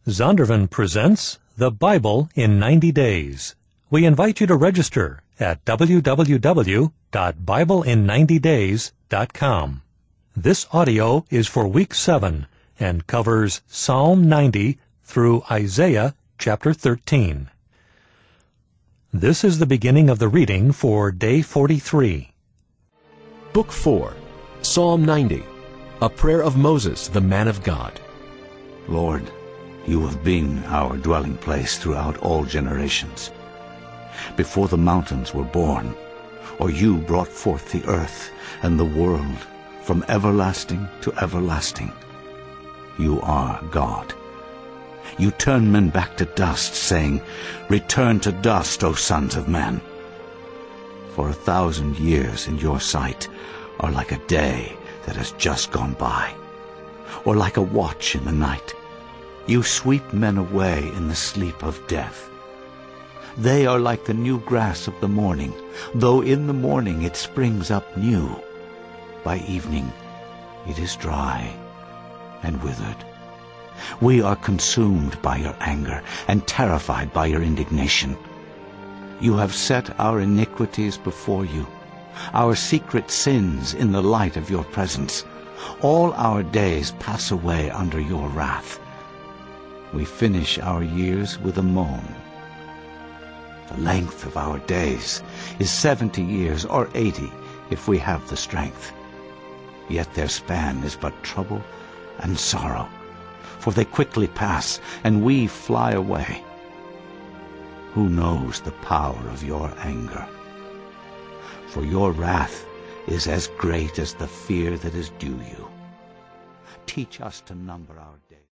Zondervan presents The Bible in 90 Days. We invite you to register at www.biblein90days.com. This audio is for Week 7 and covers Psalm 90 through Isaiah chapter 13. This is the beginning of the reading for Day 43. Book 4, Psalm 90, a prayer of Moses, the man of God. Lord, you have been our dwelling place throughout all generations. Before the mountains were born, or you brought forth the earth and the world from everlasting to everlasting, you are God. You turn men back to dust, saying, "Return to dust, O sons of men." For 1,000 years in your sight are like a day that has just gone by, or like a watch in the night. You sweep men away in the sleep of death. They are like the new grass of the morning, though in the morning it springs up new. By evening it is dry and withered. We are consumed by your anger and terrified by your indignation. You have set our iniquities before you, our secret sins in the light of your presence. All our days pass away under your wrath. We finish our years with a moan. The length of our days is 70 years, or 80, if we have the strength. Yet their span is but trouble and sorrow, for they quickly pass, and we fly away. Who knows the power of your anger? For your wrath is as great as the fear that is due you. Teach us to number our days.